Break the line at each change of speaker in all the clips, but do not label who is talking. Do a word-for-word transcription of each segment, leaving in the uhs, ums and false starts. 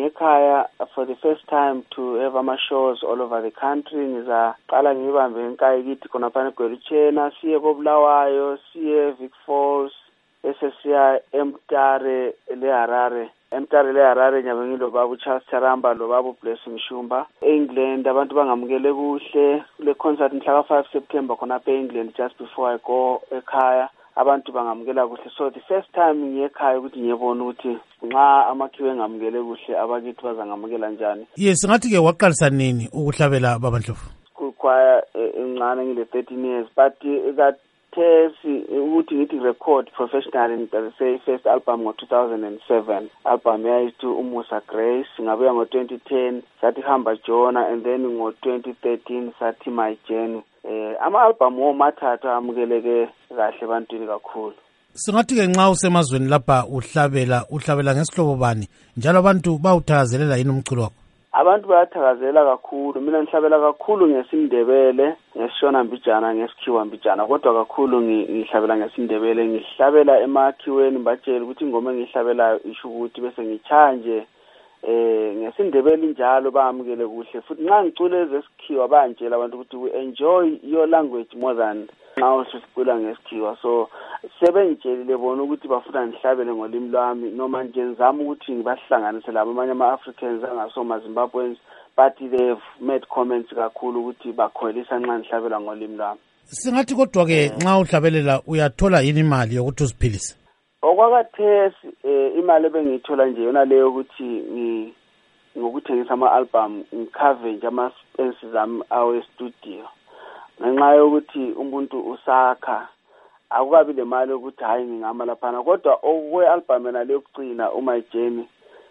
ngekhaya for the first time to have ama-shows all over the country. Ngizaqala ngibambe ngekhaya kithi khona phana eGweluchena, siye koBulawayo, siye Vic Falls, bese siya eMtare leHarare. eMtare leHarare nyabe ngilo baba Charles Charamba lo baba Blessing Shumba. eEngland abantu bangamukele kuhle le concert mhla ka five September khona phe eEngland just before I go ekhaya. Abantu bangamukela kuhle, so the first time ngiyekhaya ukuthi ngiyebona ukuthi nxa amakhiwe ngamukele kuhle abakithi bazangamukela njani.
Yes, ngathi ke waqalisa nini ukuhlabela baba Ndlovu?
Kukhaya encane ngile thirteen years, but that tesi ukuthi ngithi record professionally ngicela say first album ngo two thousand seven, album yayithi Umusa Grace, ngabuya ngo twenty ten sathi Hamba Jona, and then ngo twenty thirteen sathi My Journey. Eh ama-album womathatha amukeleke kahle ebantwini kakhulu.
Singathi ke nxa usemazweni lapha uhlabela uhlabela ngesihlobo bani njalo abantu bawuthakazelela yini umculo wakho?
Abantu bayathakazela kakhulu. Mina ngihlabela kakhulu ngesindebele, ngesishona mbijana, ngesikhiwa mbijana, kodwa kakhulu ngihlabela ngesindebele. Ngihlabela emakhiweni batshela ukuthi ingoma engihlabelayo isho ukuthi bese ngichanje eh ngesindebele njalo baamukele kuhle. Futhi nxa ngicule ezesikhiwa bantshela abantu ukuthi we enjoy your language more than now sicula ngesikhiwa. So sebengitshelile bona ukuthi bafuna ngihlabele ngolimi lwami, noma nje ngizama ukuthi ngibahlanganise labo amanye ama-Africans angasoma Zimbabweans, but they've made comments kakhulu ukuthi bakholisa nxa ngihlabela ngolimi lwami.
Singathi kodwa ke nxa uhlabelela uyathola yini imali yokuthi uziphilise?
Okwakathesi eh imali ebengiyithola nje yona leyo ukuthi ngokuthengisa ama-album ngikhave nje ama-expenses ami awe studio. Ngenxa yokuthi umuntu usakha akukabi le mali ukuthi hayi ngingama laphana, kodwa okwe-album yena leyokugcina uMy Journey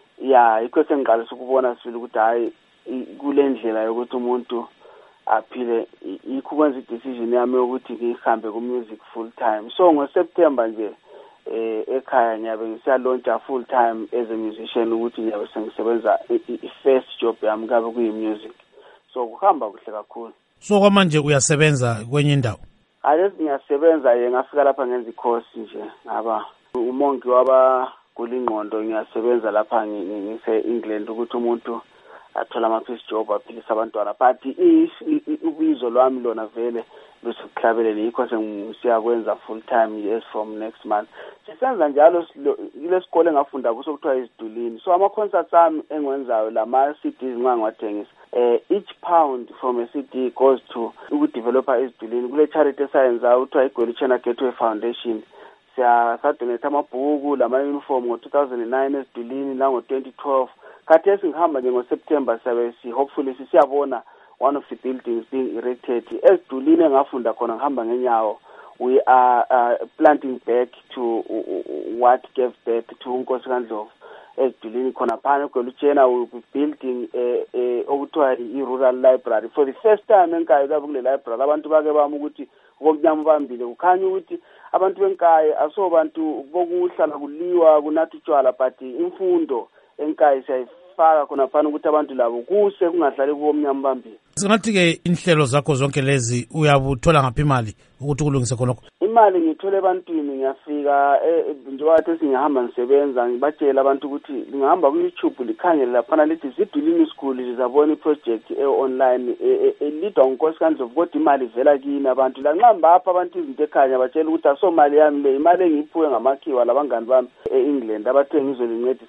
ya yikho sengiqalisa ukubona sifile ukuthi hayi kule ndlela yokuthi umuntu aphile, yikho kwenza i-decision yami yokuthi ngihambe ku-music full time. So ngoSeptember nje eh ekhaya ngiyabe ngisiyalontsha full time as a musician ukuthi ngiyabe sengisebenza i-first job yami kabe kuyi-music. So kuhamba kuhle kakhulu.
So kwamanje uyasebenza kwenye indawo?
Ales ngiyasebenza ye ngafika lapha ngenza i-course nje ngaba umongi waba kulingqondo, ngiyasebenza lapha ngise England ukuthi umuntu athola ama-peace job aphilisa abantwana, but ubizo lwami lona vele lusihlabelele yikho sengiyakwenza full time yes from next month. Sisenza njalo ile sikole ngafunda kuso kuthiwa izidulini. So ama concerts ami engwenzayo lama C Ds nxa ngiwathengisa, eh each pound from a C D goes to ukudevelopa izidulini kule charity esayenza kuthiwa iGweluchena Gateway Foundation. Siya sadonate amabhuku lama uniform ngo two thousand nine ezidulini la ngo twenty twelve. Khathesi ngihamba nje ngoSeptember sabe si hopefully siyabona one of the buildings being erected ezidulini engafunda khona ngihamba ngenyawo. We are uh, planting back to uh, what gave birth to uNkosi kaNdlovu ezidulini khona phana eGweluchena. We will be building okuthiwa i-rural library for the first time enkaya kabe kule library. Abantu bake bami ukuthi okomnyama bambile kukhanya ukuthi abantu benkaya asobantu bokuhlala kuliwa kunathi utshwala, but imfundo enkaya siyayifaka khona phana ukuthi abantu labo kuse kungahlali kuomnyama bambile.
Singathi ke inhlelo zakho zonke lezi uyabuthola ngaphi imali ukuthi kulungise khonokho?
Imali ngithola ebantwini, ngiyafika njengoba ethi ngihamba ngisebenza ngibatshela abantu ukuthi ngihamba ku YouTube likhangele laphana lithi Zidulini School lizabona iproject e-online elidwa uNkosi kaNdlovu kodwa imali vela kini abantu la nqamba apha abantu izinto ekhanya batshela ukuthi asomali yami le imali engiyiphuwe ngamakhiwa labangani bami e-England abathe ngizolincedisa